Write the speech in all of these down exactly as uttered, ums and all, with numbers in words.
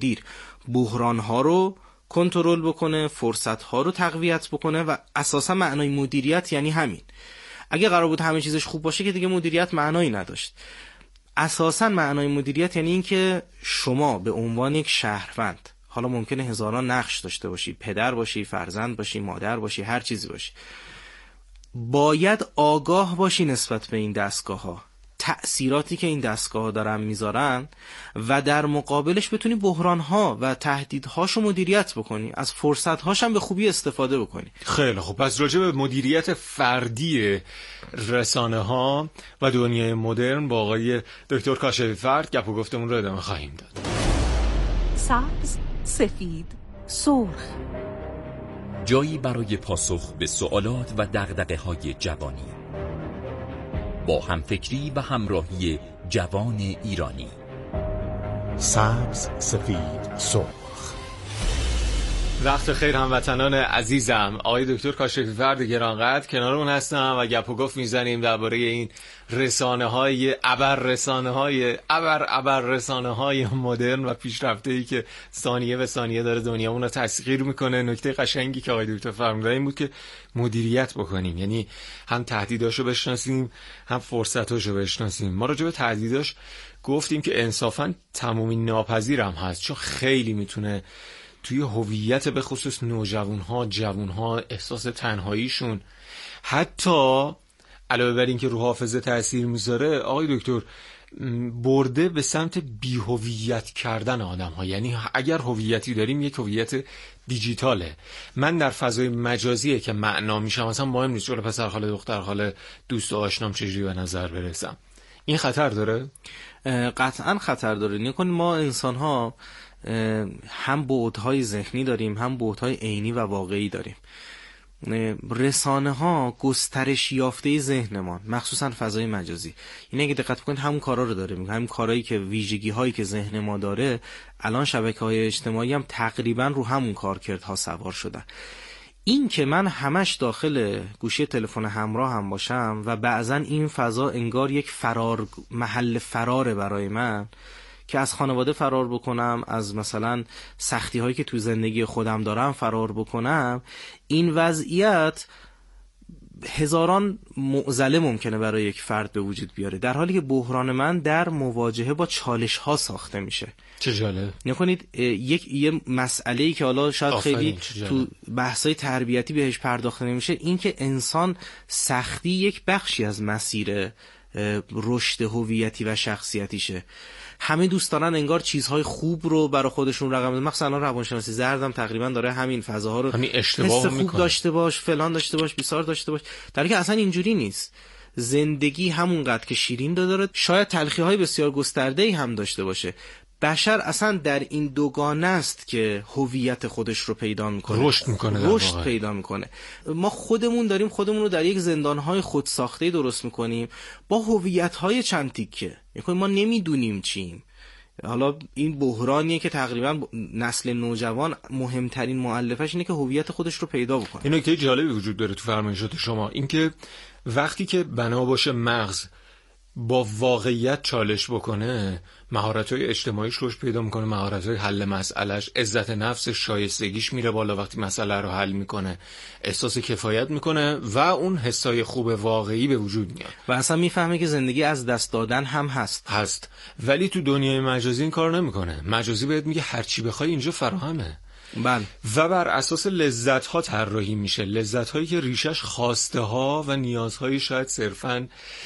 دیر بحران ها رو کنترل بکنه، فرصت ها رو تقویت بکنه و اساسا معنای مدیریت یعنی همین. اگه قرار بود همه چیزش خوب باشه که دیگه مدیریت معنایی نداشت. اساسا معنای مدیریت یعنی این که شما به عنوان یک شهروند، حالا ممکنه هزاران نقش داشته باشی، پدر باشی، فرزند باشی، مادر باشی، هر چیزی باشی، باید آگاه باشی نسبت به این دستگاه ها، تأثیراتی که این دستگاه ها دارن میذارن و در مقابلش بتونی بحران ها و تهدیدهاشو مدیریت بکنی، از فرصت هاش هم به خوبی استفاده بکنی. خیلی خب، پس راجع به مدیریت فردی رسانه ها و دنیای مدرن با آقای دکتر کاشفی فرد گپ و گفتمون رو ادامه خواهیم داد. سبز، سفید، سرخ، جایی برای پاسخ به سوالات و دغدغه‌های جوانی با همفکری و همراهی جوان ایرانی. سبز، سفید، سرخ. وقت خیر هموطنان عزیزم، آقای دکتر کاشفی فرد گرانقدر کنارمون هستم و گپ و گفت میزنیم درباره این رسانه های ابر رسانه های ابر ابر رسانه های مدرن و پیشرفته‌ای که ثانیه به ثانیه داره دنیامون رو تسخیر میکنه. نکته قشنگی که آقای دکتر فرمودن این بود که مدیریت بکنیم، یعنی هم تهدیداشو بشناسیم هم فرصتاشو بشناسیم. ما راجع به تهدیداش گفتیم که انصافا تمامی ناپذیر هم هست، چون خیلی میتونه توی هویت به خصوص نوجوانها، جوانها احساس تنهاییشون، حتی علاوه بر این که رو حافظه تأثیر میذاره، آقای دکتر، برده به سمت بی‌هویت کردن آدم‌ها. یعنی اگر هویتی داریم یک هویت دیجیتاله. من در فضای مجازیه که معنا میشم، مثلا مهم نیست جلو پسر خاله دختر خاله دوست و آشنام چجوری به نظر برسم. این خطر داره؟ قطعا خطر داره. نکنید ما انسان‌ها هم بعدهای ذهنی داریم، هم بعدهای عینی و واقعی داریم. رسانه ها گسترش یافته ذهنمان، مخصوصا فضای مجازی، یعنی اگه دقت کنید همون کارا رو داره میکنه، همون کارهایی که ویژگی هایی که ذهن ما داره، الان شبکه‌های اجتماعی هم تقریبا رو همون کارکردها سوار شدن. این که من همش داخل گوشی تلفن همراه هم باشم و بعضا این فضا انگار یک فرار محل فراره برای من، که از خانواده فرار بکنم، از مثلا سختی هایی که تو زندگی خودم دارم فرار بکنم، این وضعیت هزاران معضله ممکنه برای یک فرد به وجود بیاره، در حالی که بحران من در مواجهه با چالش ها ساخته میشه. چه جالب. نکنید یک یه مسئله‌ای که حالا شاید خیلی تو بحث‌های تربیتی بهش پرداخته نمیشه، این که انسان سختی یک بخشی از مسیر رشد هویتی و شخصیتیشه. همه دوست دارن انگار چیزهای خوب رو برای خودشون رقم بزنن، مثلا روانشناسی زردم تقریبا داره همین فضاها رو، همین اشتباه خوب میکنه. داشته باش، فلان داشته باش، بیسار داشته باش، در حالی که اصلا اینجوری نیست. زندگی همونقدر که شیرین داره، شاید تلخی‌های بسیار گسترده‌ای هم داشته باشه. بشر اصلا در این دوگانه است که هویت خودش رو پیدا میکنه، رشد میکنه، رشد پیدا میکنه. ما خودمون داریم خودمون رو در یک زندانهای خود ساخته درست میکنیم با هویت‌های چند تیکه. یعنی ما نمیدونیم چیم. حالا این بحرانیه که تقریبا نسل نوجوان مهمترین مؤلفش اینه که هویت خودش رو پیدا بکنه. این نکته جالبی وجود داره تو فرمایشات شما، اینکه وقتی که بنا باشه مغز با واقعیت چالش بکنه، مهارت‌های اجتماعیش روش پیدا میکنه، مهارت‌های حل مسئلهش، عزت نفسش، شایستگیش میره بالا. وقتی مسئله رو حل میکنه احساس کفایت میکنه و اون حسای خوب واقعی به وجود میاد و اصلا میفهمه که زندگی از دست دادن هم هست هست ولی تو دنیای مجازی این کار نمیکنه. مجازی بهت میگه هر چی بخوای اینجا فراهمه. بله. و بر اساس لذت ها طراحی میشه، لذت هایی که ریشش خواسته ها و نیازهای شاید صرفاً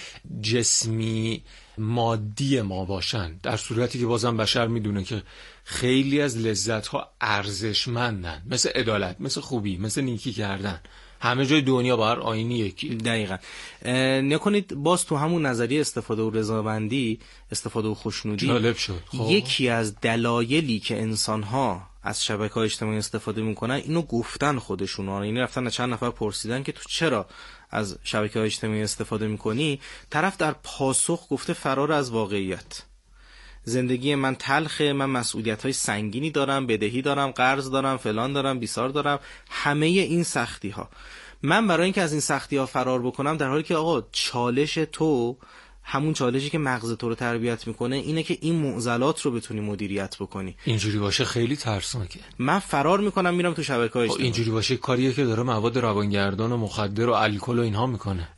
جسمی مادی ما باشن، در صورتی که بازم بشر میدونه که خیلی از لذت ها ارزشمندن، مثل عدالت، مثل خوبی، مثل نیکی کردن. همه جای دنیا با هر آیینی یکی. دقیقاً. نکنید باز تو همون نظریه استفاده و رضامندی، استفاده و خوشنودی، جالب شد. خواه. یکی از دلایلی که انسان‌ها از شبکه‌های اجتماعی استفاده میکنن اینو گفتن خودشون، یعنی رفتن چند نفر پرسیدن که تو چرا از شبکه‌های اجتماعی استفاده میکنی، طرف در پاسخ گفته فرار از واقعیت. زندگی من تلخه، من مسئولیت‌های سنگینی دارم، بدهی دارم، قرض دارم، فلان دارم، بیسار دارم، همه این سختی‌ها. من برای اینکه از این سختی‌ها فرار بکنم، در حالی که آقا چالش تو همون چالشی که مغز تو رو تربیت میکنه اینه که این معضلات رو بتونی مدیریت بکنی. اینجوری باشه خیلی ترسناکه. من فرار میکنم میرم تو شبکه‌های اجتماعی. اینجوری باشه کاریه که داره مواد روانگردان و مخدر و الکل و اینها میکنه.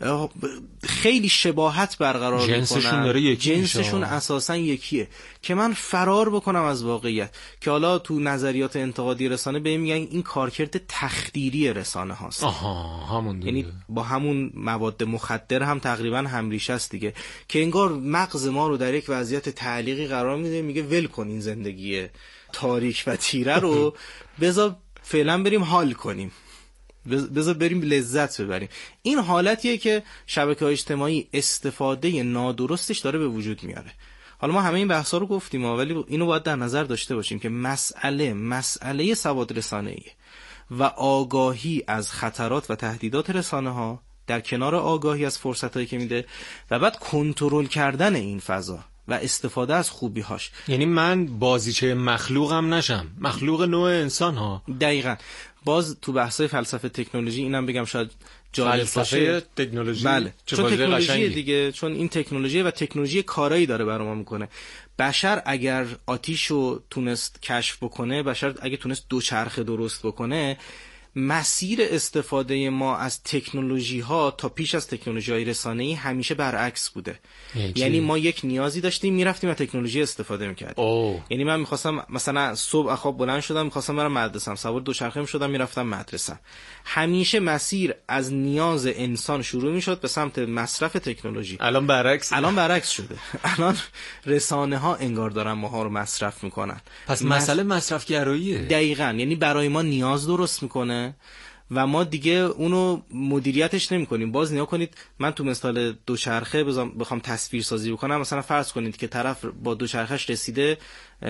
خیلی شباهت برقرار میکنن. جنسشون داره یکی جنسشون اساسا یکیه که من فرار بکنم از واقعیت، که حالا تو نظریات انتقادی رسانه به میگن این کارکرد تخدیری رسانه هاست. آها همون دیگه. یعنی با همون مواد مخدر هم تقریبا همریشه است دیگه، که انگار مغز ما رو در یک وضعیت تعلیقی قرار میده، میگه ول کن این زندگی تاریک و تیره رو، بذار فعلا بریم حال کنیم، بذار بریم لذت ببریم. این حالتیه که شبکه‌های اجتماعی استفاده نادرستش داره به وجود میاره. حالا ما همه این بحثا رو گفتیم، ولی اینو باید در نظر داشته باشیم که مسئله مسئله سواد رسانه‌ای و آگاهی از خطرات و تهدیدات رسانه ها در کنار آگاهی از فرصتایی که میده و بعد کنترل کردن این فضا و استفاده از خوبی‌هاش. یعنی من بازیچه مخلوقم نشم، مخلوق نوع انسان ها. دقیقاً. باز تو بحث‌های فلسفه تکنولوژی اینم بگم شاید جالب باشه. فلسفه تکنولوژی. بله. چون تکنولوژی دیگه، چون این تکنولوژی و تکنولوژی کارایی داره برای ما میکنه. بشر اگر آتیشو تونست کشف بکنه، بشر اگه تونست دوچرخه درست بکنه، مسیر استفاده ما از تکنولوژی ها تا پیش از تکنولوژی های رسانه‌ای همیشه برعکس بوده. یعنی ما یک نیازی داشتیم میرفتیم و تکنولوژی استفاده میکردیم. اوه. یعنی من میخواستم مثلا صبح خواب بلند شدم میخواستم برم مدرسه، سوار دوچرخه میشدم میرفتم مدرسه. همیشه مسیر از نیاز انسان شروع میشد به سمت مصرف تکنولوژی. الان برعکس الان برعکس شده. الان رسانه ها انگار دارن ماها رو مصرف میکنن. پس مسئله مصرف گراییه. دقیقاً. یعنی برای ما نیاز درست میکنه و ما دیگه اونو مدیریتش نمی کنیم. باز نیا کنید، من تو مثال دوچرخه بخوام تصویر سازی بکنم، مثلا فرض کنید که طرف با دوچرخش رسیده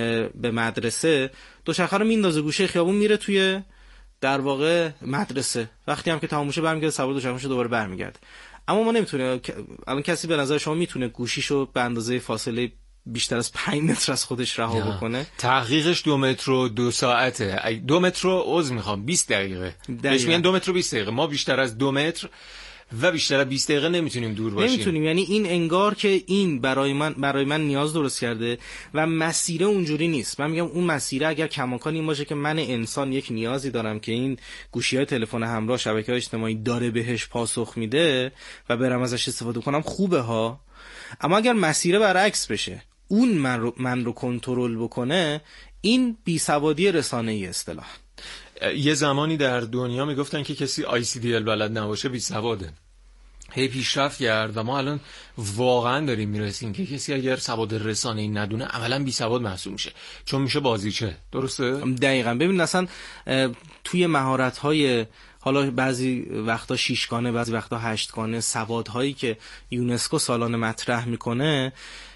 به مدرسه، دوچرخه رو میندازه گوشه خیابون میره توی در واقع مدرسه، وقتی هم که تموم شه برمیگرده سوار دوچرخه‌اش دوباره برمیگرده. اما ما نمیتونه، الان کسی به نظر شما میتونه گوشیشو به اندازه فاصله بیشتر از پنج متر از خودش رها بکنه؟ تحقیقش دو متر و دو ساعته. دو متر رو عوض میخوام بیست دقیقه. بهش میگن دو متر و بیست دقیقه. ما بیشتر از دو متر و بیشتر از بیست دقیقه نمیتونیم دور باشیم. نمیتونیم. یعنی این انگار که این برای من برای من نیاز درست کرده و مسیر اونجوری نیست. من میگم اون مسیر اگر کماکان این باشه که من انسان یک نیازی دارم که این گوشی‌های تلفن همراه، شبکه‌های اجتماعی داره بهش پاسخ میده و برم ازش استفاده کنم، خوبه ها. اما اگر مسیر برعکس بشه، اون من رو من رو کنترل بکنه، این بیسوادی رسانه‌ای اصطلاح. یه زمانی در دنیا میگفتن که کسی آی سی دی ال بلد نباشه بیسواده. هی پیشرفت کرد و ما الان واقعا داریم میرسیم که کسی اگر سواد رسانه‌ای ندونه عملاً بیسواد محسوب میشه، چون میشه بازیچه. درسته؟ دقیقاً. ببین اصلا توی مهارت‌های، حالا بعضی وقتا شیشگانه، بعضی وقتا هشتگانه، سوادهایی که یونسکو سالانه مطرح میکنه،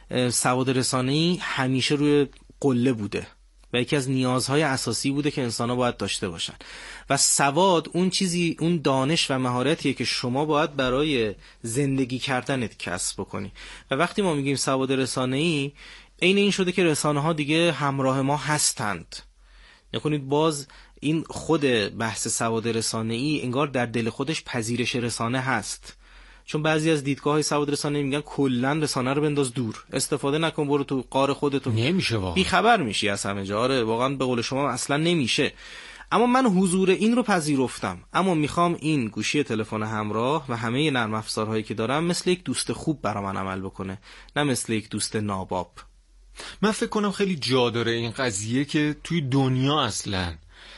سواد رسانه‌ای همیشه روی قله بوده و یکی از نیازهای اساسی بوده که انسان‌ها باید داشته باشن. و سواد اون چیزی، اون دانش و مهارتیه که شما باید برای زندگی کردنت کسب بکنی. و وقتی ما میگیم سواد رسانه‌ای، عین این شده که رسانه‌ها دیگه همراه ما هستند. نکنید باز این خود بحث سواد رسانه‌ای انگار در دل خودش پذیرش رسانه هست. چون بعضی از دیدگاه‌های سواد رسانه‌ای میگن کلاً رسانه رو بنداز دور، استفاده نکن، برو تو غار خودت. نمیشه واقعا. بی خبر میشی از همه جا. آره واقعا به قول شما اصلا نمیشه. اما من حضور این رو پذیرفتم، اما میخوام این گوشی تلفن همراه و همه نرم افزارهایی که دارم مثل یک دوست خوب برای من عمل بکنه، نه مثل یک دوست ناباب. من فکر کنم خیلی جا داره این قضیه که توی دنیا اصلا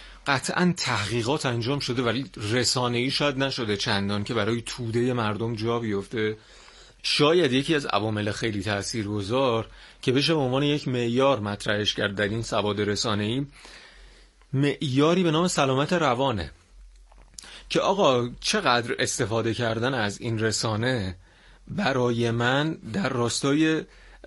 قطعا تحقیقات انجام شده ولی رسانه‌ای شاید نشده چندان که برای توده مردم جا بیفته. شاید یکی از عوامل خیلی تاثیرگذار که بشه به عنوان یک معیار مطرحش کرد در این سواد رسانه‌ای، معیاری به نام سلامت روانه، که آقا چقدر استفاده کردن از این رسانه برای من در راستای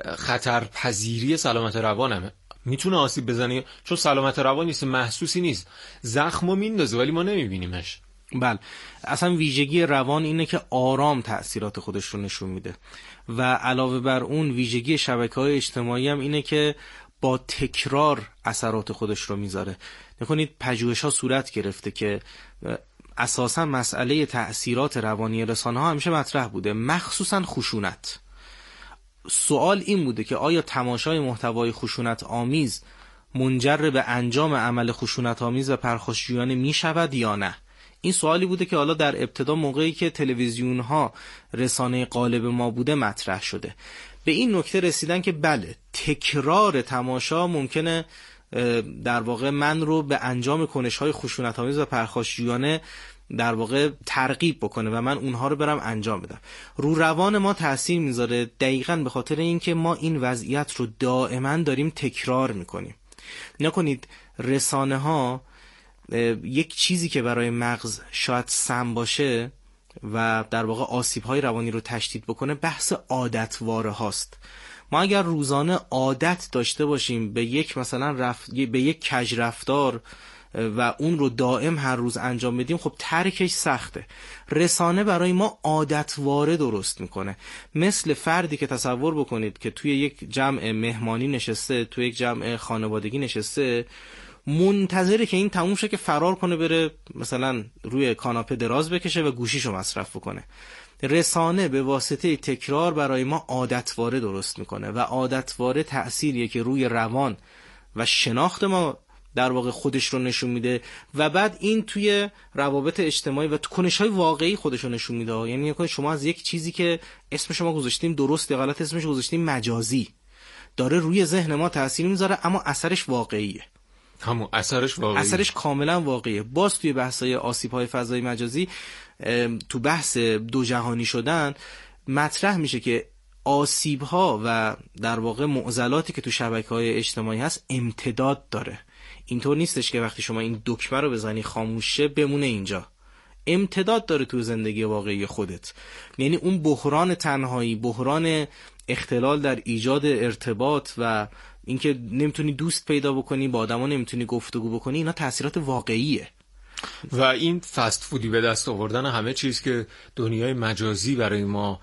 خطرپذیری سلامت روانمه. میتونه آسیب بزنه، چون سلامت روان نیست، محسوسی نیست، زخمو میندازه ولی ما نمیبینیمش. بله، اصلا ویژگی روان اینه که آرام تأثیرات خودش رو نشون میده و علاوه بر اون ویژگی شبکه‌های اجتماعی هم اینه که با تکرار اثرات خودش رو میذاره. نکنید پژوهش‌ها صورت گرفته که اساسا مسئله تأثیرات روانی رسانه‌ها همیشه مطرح بوده، مخصوصا خشونت. سوال این بوده که آیا تماشای محتوای خشونت آمیز منجر به انجام عمل خشونت آمیز و پرخاشجویانه می شود یا نه؟ این سوالی بوده که حالا در ابتدا موقعی که تلویزیون ها رسانه غالب ما بوده مطرح شده. به این نکته رسیدن که بله، تکرار تماشا ممکنه در واقع من رو به انجام کنش‌های خشونت‌آمیز و پرخاشجویانه در واقع ترغیب بکنه و من اونها رو برم انجام بدم. رو روان ما تأثیر میذاره، دقیقاً به خاطر اینکه ما این وضعیت رو دائما داریم تکرار میکنیم. نکنید رسانه ها یک چیزی که برای مغز شاید سم باشه و در واقع آسیب‌های روانی رو تشدید بکنه، بحث عادتواره هاست. ما اگر روزانه عادت داشته باشیم به یک مثلا رفت... به یک کج رفتار و اون رو دائم هر روز انجام بدیم، خب ترکش سخته. رسانه برای ما عادتواره درست میکنه. مثل فردی که تصور بکنید که توی یک جمع مهمانی نشسته، توی یک جمع خانوادگی نشسته، منتظره که این تموم شه که فرار کنه بره مثلا روی کاناپه دراز بکشه و گوشیشو مصرف بکنه. رسانه به واسطه تکرار برای ما عادتواره درست میکنه و عادتواره تأثیریه که روی روان و شناخت ما در واقع خودش رو نشون میده و بعد این توی روابط اجتماعی و تو کنش‌های واقعی خودش رو نشون میده. یعنی شما از یک چیزی که اسم شما گذاشتیم درست یا غلط، اسمش گذاشتیم مجازی، داره روی ذهن ما تأثیر میذاره، اما اثرش واقعیه. همون اثرش واقعیه. اثرش کاملا واقعیه. باز توی بحث‌های آسیب‌های فضای مجازی، تو بحث دو جهانی شدن مطرح میشه که آسیب‌ها و در واقع معضلاتی که تو شبکه‌های اجتماعی هست امتداد داره. اینطور نیستش که وقتی شما این دکمه رو بزنی خاموشه بمونه اینجا، امتداد داره تو زندگی واقعی خودت. یعنی اون بحران تنهایی، بحران اختلال در ایجاد ارتباط و اینکه نمیتونی دوست پیدا بکنی، با آدما نمیتونی گفتگو بکنی، اینا تاثیرات واقعیه. و این فست فودی به دست آوردن همه چیز که دنیای مجازی برای ما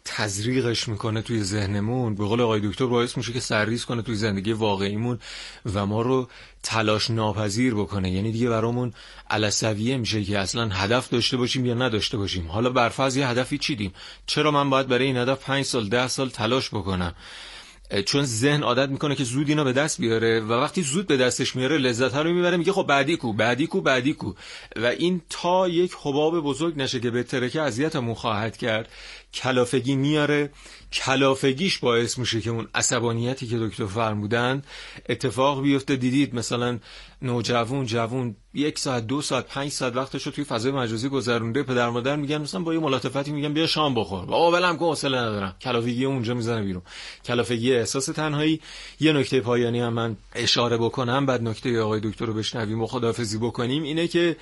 تزریقش میکنه توی ذهنمون، به قول آقای دکتر باعث میشه که سرریز کنه توی زندگی واقعیمون و ما رو تلاش ناپذیر بکنه. یعنی دیگه برامون علسویه میشه که اصلا هدف داشته باشیم یا نداشته باشیم. حالا برفرض یه هدفی چیدیم، چرا من باید برای این هدف پنج سال ده سال تلاش بکنم؟ چون ذهن عادت میکنه که زود اینا به دست بیاره و وقتی زود به دستش میاره لذت رو میبره، میگه خب بعدی کو بعدی کو بعدی کو و این تا یک حباب بزرگ نشه که به ترکه اذیتمون خواهد کرد، کلافگی میاره. کلافگیش باعث میشه که اون عصبانیتی که دکتر فرمودن اتفاق بیفته. دیدید مثلا نوجوان جوان یک ساعت دو ساعت پنج ساعت وقتش رو توی فضای مجازی گذرونده، پدر مادر میگن مثلا با یه ملاطفتی میگن بیا شام بخور، بابا ولم کن حوصله ندارم، کلافگی اونجا میزنه بیرون. کلافگی احساس تنهایی. یه نکته پایانی هم من اشاره بکنم، بعد نکته آقای دکتر رو بشنویم و خداحافظی بکنیم، اینه که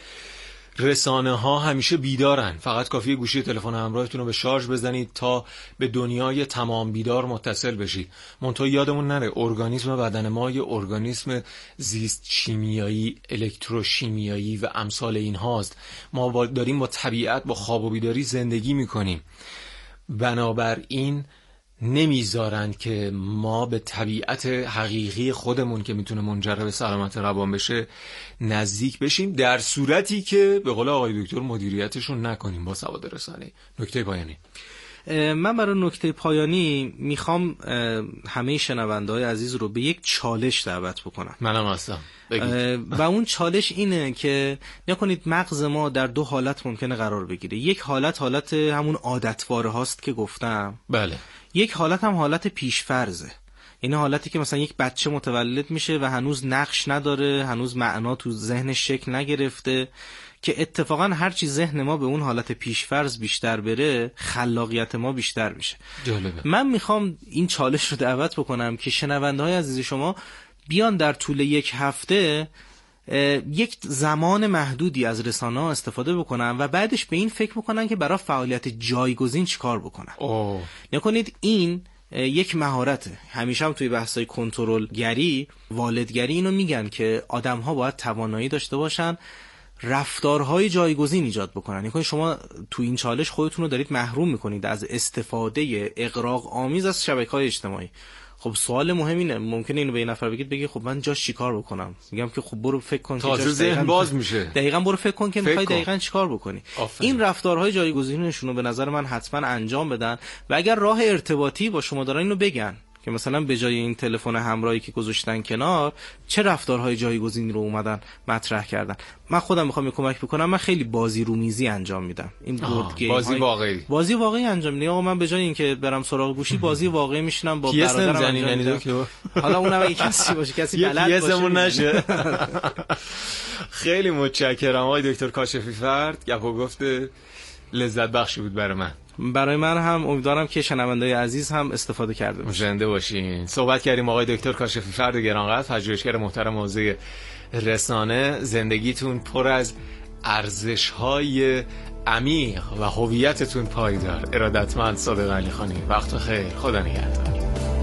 رسانه ها همیشه بیدارن، فقط کافیه گوشی تلفن همراهتون رو به شارژ بزنید تا به دنیای تمام بیدار متصل بشید. منتها یادمون نره ارگانیسم بدن ما یه ارگانیسم زیست شیمیایی، الکتروشیمیایی و امثال این هاست. ما با داریم با طبیعت، با خواب و بیداری زندگی میکنیم. بنابراین نمیذارن که ما به طبیعت حقیقی خودمون که میتونه منجر به سلامت روان بشه نزدیک بشیم، در صورتی که به قول آقای دکتر مدیریتشون نکنیم با سواد رسانه‌ای. نکته پایانی من برای نکته پایانی میخوام همه شنونده‌های عزیز رو به یک چالش دعوت بکنم. منم هستم. و اون چالش اینه که نکنید مغز ما در دو حالت ممکنه قرار بگیره. یک حالت حالت همون عادتواره هاست که گفتم. بله. یک حالت هم حالت پیشفرضه. این حالتی که مثلا یک بچه متولد میشه و هنوز نقش نداره، هنوز معنا تو ذهنش شکل نگرفته، که اتفاقا هرچی ذهن ما به اون حالت پیشفرض بیشتر بره خلاقیت ما بیشتر میشه. جالبه. من میخوام این چالش رو دعوت بکنم که شنونده‌های عزیز شما بیان در طول یک هفته یک زمان محدودی از رسانه‌ها استفاده بکنن و بعدش به این فکر بکنن که برای فعالیت جایگزین چیکار بکنن. اوه. نکنید این یک مهارته. همیشه هم توی بحث‌های کنترل گری، والدگری اینو میگن که آدم‌ها باید توانایی داشته باشن رفتارهای جایگزین ایجاد بکنن. یعنی شما تو این چالش خودتون رو دارید محروم میکنید از استفاده اغراق آمیز از شبکه‌های اجتماعی. خب سوال مهم اینه، ممکنه اینو به یه نفر بگید بگی خب من جاش چیکار بکنم، میگم که خب برو فکر کن که تازه جاش ذهن باز میشه. دقیقاً برو فکر کن که میخوای دقیقاً چیکار بکنی. آفرین. این رفتارهای جایگزینشون رو به نظر من حتما انجام بدن و اگر راه ارتباطی با شما دارن اینو بگن که مثلا به جای این تلفن همراهی که گذاشتن کنار چه رفتارهای جایگزین رو اومدن مطرح کردن. من خودم میخوام کمک بکنم، من خیلی بازی رومیزی انجام میدم. این بورد گیم بازی های... واقعی بازی واقعی انجام میدم. آقا من به جای اینکه برم سراغ گوشی بازی واقعی میشینم با برادرم انجام میدم. حالا اونم اگه کسی باشه کسی بلد باشه نشه. خیلی متشکرم آقای دکتر کاشفی فرد، گپ و گفت لذت بخشی بود برای من. برای من هم، امیدوارم که شنونده‌های عزیز هم استفاده کرده باشن. زنده باشین. صحبت کردیم آقای دکتر کاشفی فرد گرانقدر، پژوهشگر محترم حوزه رسانه. زندگیتون پر از ارزش‌های عمیق و هویتتون پایدار. ارادتمند صادق علیخانی. وقت خیر. خدا نگهدار.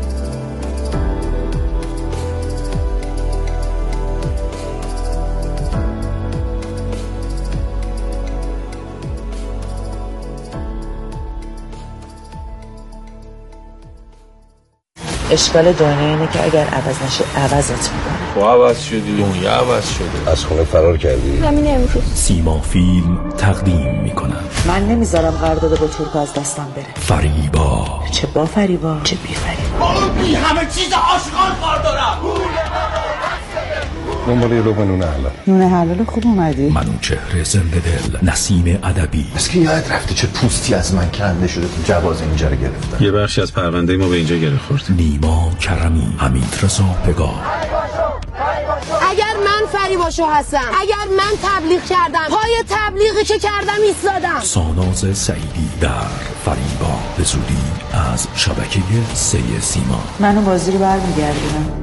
اشکال دنیا اینه که اگر عوض نشه عوضت میکنه. تو عوض شدی، دنیا عوض شده. از خونه فرار کردی؟ همین امروز. سیما فیلم تقدیم میکنن. من نمیذارم قرارداد با ترک از دستم بره. فریبا. چه با فریبا چه بی فریبا. با اون بی همه چیز آشغال کار دارم. دنبال یه لقمه نون حلال. نون حلال خوب اومدی. منوچهر زنده دل، نسیم ادبی. بس که یاد رفته چه پوستی از من کنده شده تو جواز اینجا رو گرفتن. یه بخشی از پرونده ما به اینجا گره خورد. نیما کرمی، حمید رضا پگاه. اگر من فریباشو هستم، اگر من تبلیغ کردم، پای تبلیغی که کردم ایستادم. ساناز سعیدی در فریبا، به زودی از شبکه سه سیما. منو بازی رو برمیگردونم.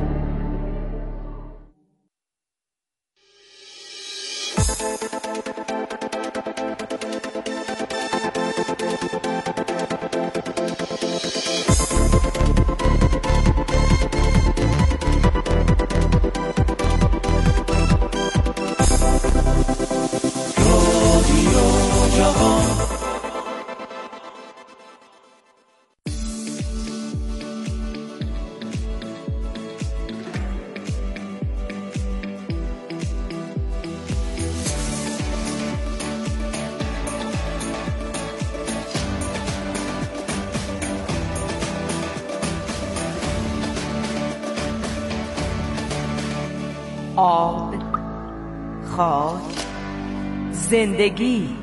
آب، خاک، زندگی.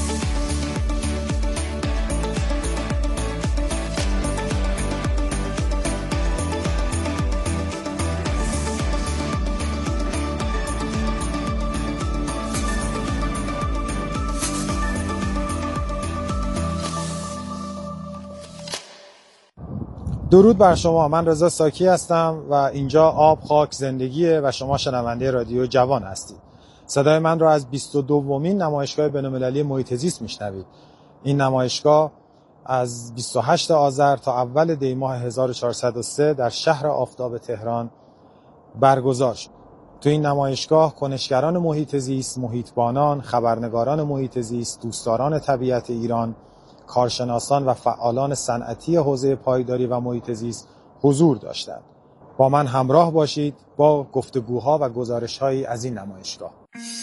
درود بر شما، من رضا ساکی هستم و اینجا آب خاک زندگیه و شما شنونده رادیو جوان هستید. صدای من را از بیست و دومین نمایشگاه بین‌المللی محیط زیست میشنوید. این نمایشگاه از بیست و هشتم آذر تا اول دی ماه هزار و چهارصد و سه در شهر آفتاب تهران برگزار شد. تو این نمایشگاه کنشگران محیط زیست، محیطبانان، خبرنگاران محیط زیست، دوستداران طبیعت ایران، کارشناسان و فعالان صنعتی حوزه پایداری و محیط زیست حضور داشتند. با من همراه باشید با گفتگوها و گزارش‌هایی از این نمایشگاه.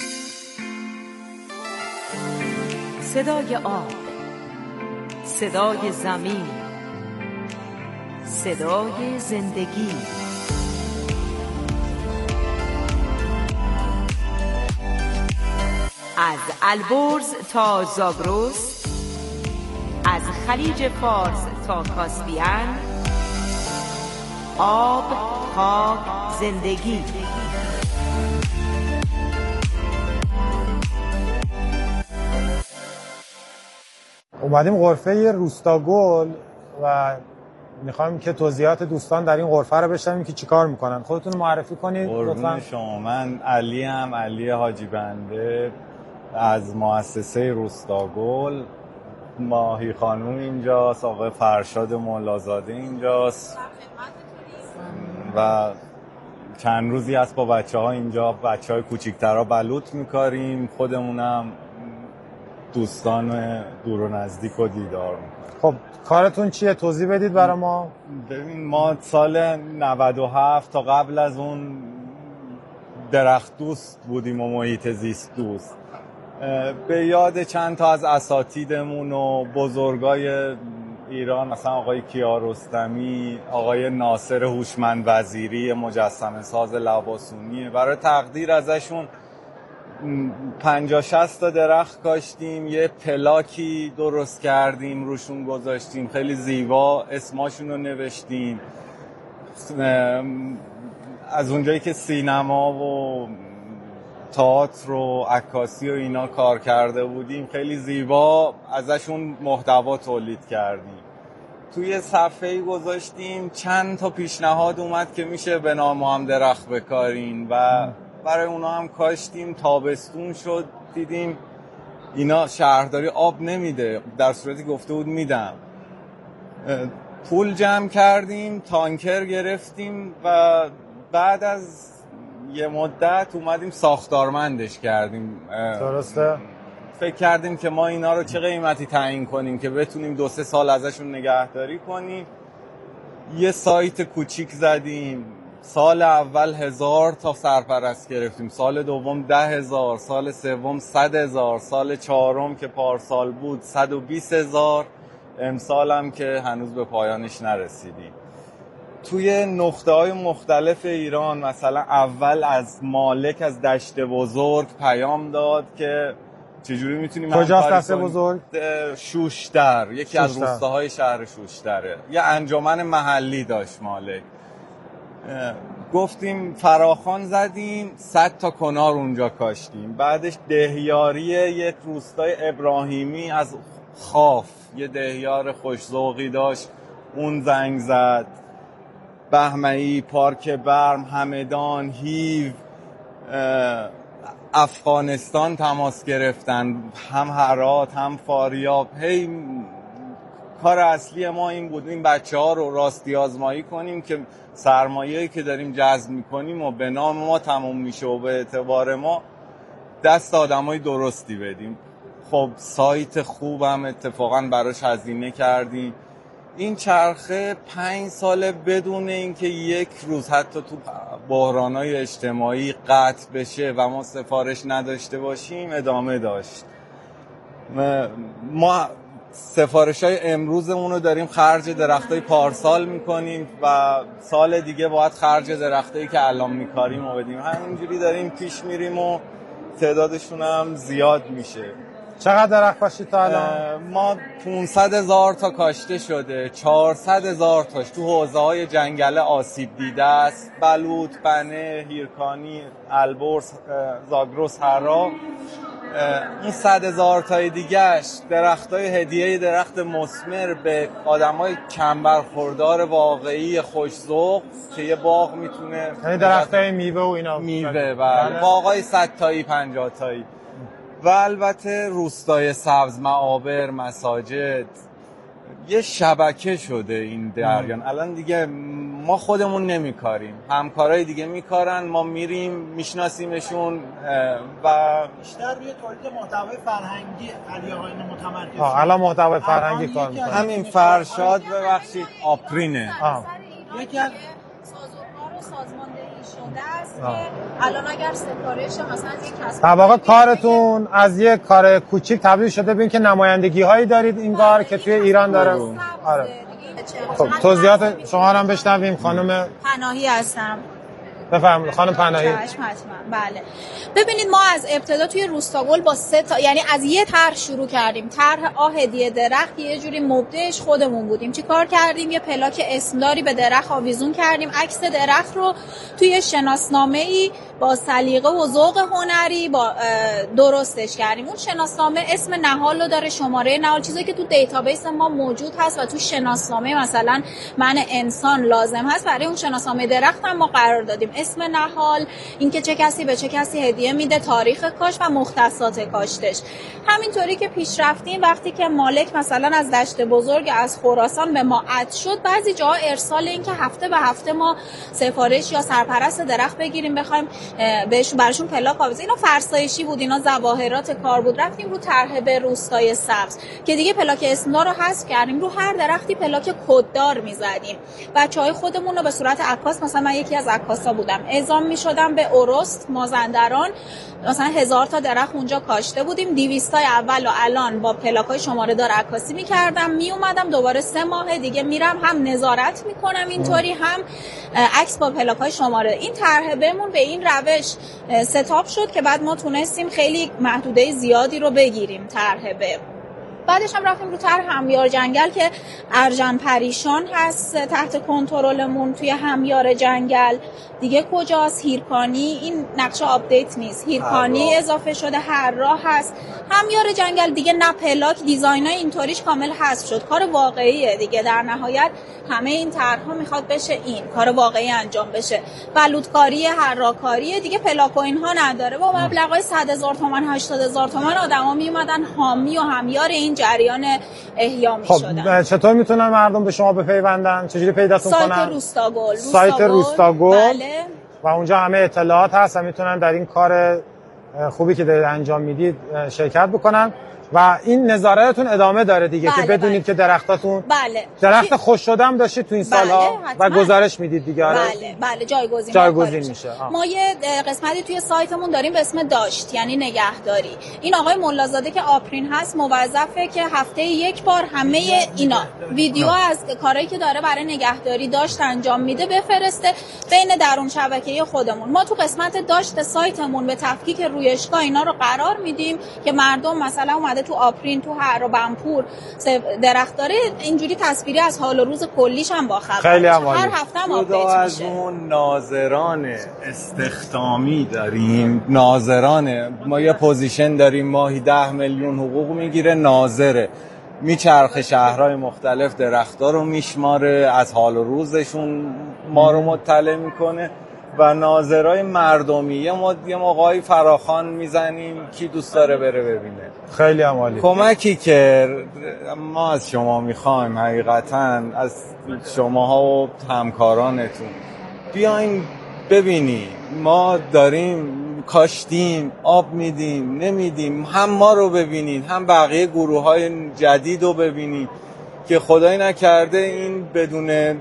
صدای آب، صدای زمین، صدای زندگی. از البرز تا زاگرس، از خلیج فارس تا کاسپیان، آب، خاک، زندگی. اومدیم غرفه روستاگل و میخوایم که توضیحات دوستان در این غرفه رو بشنویم که چیکار میکنن. خودتون رو معرفی کنید لطفاً. شما من علی ام علی حاجی بنده از مؤسسه روستاگل. ماهی خانوم اینجاست، آقای فرشاد مولازاده اینجاست و چند روزی هست با بچه ها اینجا، بچه های کوچیکتر ها بلوط میکاریم. خودمونم دوستان دور و نزدیک رو دیدار میکنیم. خب کارتون چیه؟ توضیح بدید برای ما. ببین ما سال نود و هفت تا قبل از اون درخت دوست بودیم و محیط زیست دوست. به یاد چند تا از اساتیدمون و بزرگای ایران، مثلا آقای کیارستمی، آقای ناصر هوشمند وزیری مجسمه ساز لباسونی، برای تقدیر ازشون پنجاه شصت تا درخت کاشتیم، یه پلاکی درست کردیم روشون گذاشتیم خیلی زیبا، اسماشون رو نوشتیم. از اونجایی که سینما و تئاتر و عکاسی و اینا کار کرده بودیم خیلی زیبا ازشون محتوا تولید کردیم. توی صفحه‌ای گذاشتیم، چند تا پیشنهاد اومد که میشه به نام هم درخت بکارین و برای اونا هم کاشتیم. تابستون شد دیدیم اینا شهرداری آب نمیده، در صورتی گفته بود میدم. پول جمع کردیم، تانکر گرفتیم و بعد از یه مدت اومدیم ساختارمندش کردیم. درسته؟ فکر کردیم که ما اینا رو چه قیمتی تعیین کنیم که بتونیم دو سه سال ازشون نگهداری کنیم. یه سایت کوچیک زدیم. سال اول هزار تا سرپرست گرفتیم، سال دوم ده هزار، سال سوم صد هزار، سال چهارم که پارسال بود صد و بیست هزار، امسال هم که هنوز به پایانش نرسیدیم. توی نقطه‌های مختلف ایران مثلا اول از مالک از دشت بزرگ پیام داد که چجوری میتونیم کجاست دشت بزرگ؟ شوشتر، یکی شوشتر. از روستاهای شهر شوشتره. یه انجمن محلی داشت مالک. گفتیم فراخوان زدیم، صد تا کنار اونجا کاشتیم. بعدش دهیاری یک روستای ابراهیمی از خاف، یه دهیار خوش‌ذوقی داشت، اون زنگ زد. بهمنی، پارک برم، همدان، هیو، افغانستان تماس گرفتن، هم هرات هم فاریاب. هی کار اصلی ما این بود این بچه ها رو راستی آزمایی کنیم که سرمایه‌ای که داریم جذب میکنیم و به نام ما تموم میشه و به اعتبار ما دست آدمای درستی بدیم. خب سایت خوبم اتفاقا براش هزینه کردیم. این چرخه پنج ساله بدون اینکه یک روز حتی تو بحران‌های اجتماعی قطع بشه و ما سفارش نداشته باشیم ادامه داشت. ما سفارش‌های امروزمون رو داریم خرج درختای پارسال میکنیم و سال دیگه باید خرج درختایی که الان میکاریم رو بدیم. همینجوری داریم پیش میریم و تعدادشون هم زیاد میشه. چقدر درخت کاشتید تا الان؟ ما پانصد هزار تا کاشته شده، چهارصد هزار تاش تو حوزه‌های جنگل آسیب دیده است. بلوط، بنه، هیرکانی، البرز، زاگرس، هرا. این صد هزار تای دیگهش درختای هدیه درخت مثمر به آدمای کم برخوردار واقعی خوش‌ذوق که یه باغ میتونه، یعنی درختای میوه و اینا، میوه بله، باغای صد تایی پنجاه تایی و البته روستای سبز، معابر، مساجد. یه شبکه شده این جریان. الان دیگه ما خودمون نمیکاریم، همکارای دیگه میکارن، ما میریم میشناسیمشون و بیشتر روی تولید محتوای فرهنگی علی آقایان متمرکز. آه الان محتوای فرهنگی کار میکنه. همین فرشاد ببخشید آپرینه. یکی از سازماندهی شده است که الان اگر سفارش مثلا یک کسب در واقع کارتون از یک کار کوچیک تبدیل شده به این که نمایندگی هایی دارید این کار که توی ایران داره. آره. خب توضیحات شما رو هم بشنویم. خانم پناهی هستم. بفرمایید خانم پناهی. بله. ببینید ما از ابتدا توی روستاگل با سه تا، یعنی از یه طرح شروع کردیم. طرح آ هدیه درخت، یه جوری مبدعش خودمون بودیم. چی کار کردیم؟ یه پلاک اسمداری به درخت آویزون کردیم. عکس درخت رو توی شناسنامه‌ای با سلیقه و ذوق هنری با درستش کردیم. اون شناسنامه اسم نهال رو داره، شماره نهال، چیزی که تو دیتابیس ما موجود هست و تو شناسنامه مثلا من انسان لازم هست، برای اون شناسنامه درخت هم ما قرار دادیم. اسم نهال، اینکه چه کسی به چه کسی هدیه میده، تاریخ کاشت و مختصات کاشتش. همینطوری که پیش رفتیم وقتی که مالک مثلا از دشت بزرگ از خراسان به ما عد شد، بعضی جاها ارسال این که هفته به هفته ما سفارش یا سرپرست درخت بگیریم بخوایم بهش براشون پلاک آویزون، اینا فرسایشی بود، اینا ظواهرات کار بود. رفتیم رو طرح به روستای سبز که دیگه پلاک اسمدار رو حذف کردیم، رو هر درختی پلاک کددار میزدیم. بچهای خودمون رو به صورت عکاس، مثلا من یکی از عکاسا بودم، اعزام میشدم به اورست مازندران، مثلا هزار تا درخت اونجا کاشته بودیم، دویست تا اول و الان با پلاکای شماره دار عکاسی میکردم، میومدم دوباره سه ماه دیگه میرم هم نظارت میکنم اینطوری، هم عکس با پلاکای شماره. این طرح بهمون به این روش ستاپ شد که بعد ما تونستیم خیلی محدوده زیادی رو بگیریم طرح به. بعدش هم رفتیم رو طرح همیار جنگل که ارجن پریشان هست تحت کنترلمون توی همیار جنگل. دیگه کجاست؟ هیرکانی، این نقشه آپدیت نیست، هیرکانی اضافه شده، هر راه هست. همیار جنگل دیگه نه پلاک، دیزاینای اینطوریش کامل حذف شد، کار واقعیه دیگه. در نهایت همه این طرح‌ها میخواد بشه این کار واقعی انجام بشه، بلوطکاری، حراکاری، دیگه پلاک و اینها نداره. با مبلغای صد هزار تومان، هشتاد هزار تومان آدما میومدن حامی و همیار این جریان احیا میشدن. خب چطور میتونن مردم به شما بپیوندن؟ چجوری پیداتون کنن؟ سایت روستاگل، سایت روستاگل. بله. و اونجا همه اطلاعات هست و میتونن در این کار خوبی که دارید انجام میدید شرکت بکنن. و این نظارتتون ادامه داره دیگه، بله، که بدونید بله. که درختاتون بله. درخت خوش شدم داشتید تو این سالها. بله، و گزارش میدید دیگه. بله بله جایگزین جایگزین میشه. آه. ما یه قسمتی توی سایتمون داریم به اسم داشت، یعنی نگهداری. این آقای ملازاده که آپرین هست موظفه که هفته یک بار همه اینا ویدیو از کارهایی که داره برای نگهداری داشت انجام میده بفرسته بین درون شبکه‌ای خودمون. ما تو قسمت داشت سایتمون به تفکیک رویشگاه اینا رو قرار میدیم که مردم مثلا اومده تو آپرین، تو هر و بمپور درخت داره، اینجوری تصویری از حال و روز کلیش هم با خبر. خیلی هم هر هفته هم آپدیت میشه. از اون ناظران استخدامی داریم، ناظران ما یه پوزیشن داریم، ماهی ده میلیون حقوق میگیره، ناظره، میچرخه شهرهای مختلف درخت‌ها رو میشماره، از حال و روزشون ما رو مطلع میکنه. و ناظرای مردمی یه مد... یه موقعی فراخوان میزنیم کی دوست داره بره ببینه. خیلی هم عالی. کمکی که ما از شما میخوایم حقیقتاً از شماها و همکارانتون، بیاین ببینی ما داریم کاشتیم، آب میدیم، نمیدیم، هم ما رو ببینین هم بقیه گروه های جدید رو ببینین که خدایی نکرده این بدون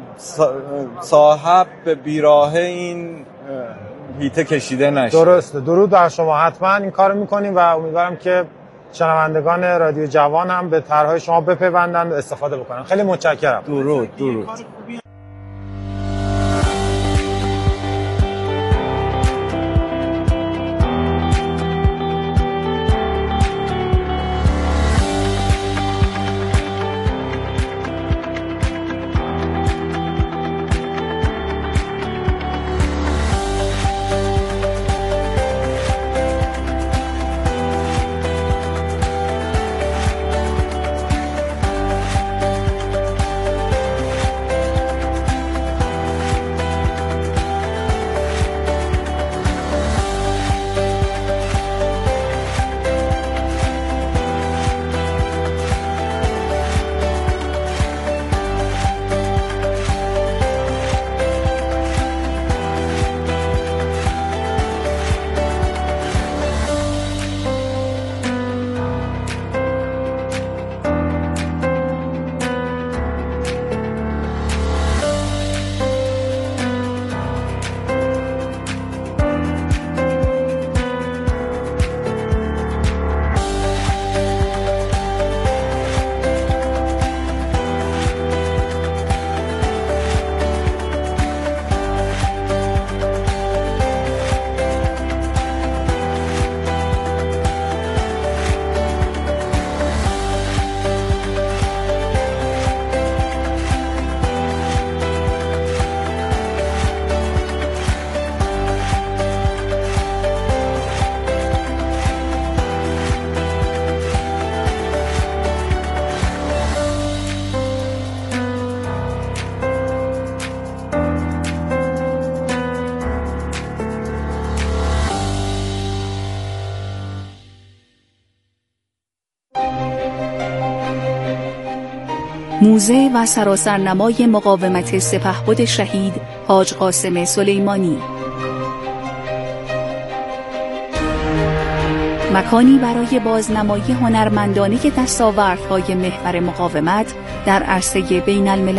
صاحب به بیراهه این هیته کشیده نشه. درسته. درود بر شما. حتما این کارو میکنیم و امیدوارم که شنوندگان رادیو جوان هم به طرحهای شما بپیوندن و استفاده بکنن. خیلی متشکرم. درود درود. موزه و سراسرنمای مقاومت سپهبد شهید حاج قاسم سلیمانی. مکانی برای بازنمایی هنرمندانه دستاوردهای محور مقاومت در عرصه بین الملل.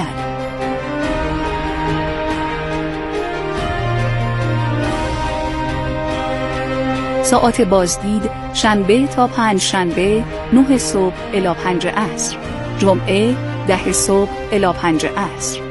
ساعات بازدید شنبه تا پنج شنبه نه صبح الی پنج عصر، جمعه ده صبح الی پنج عصر.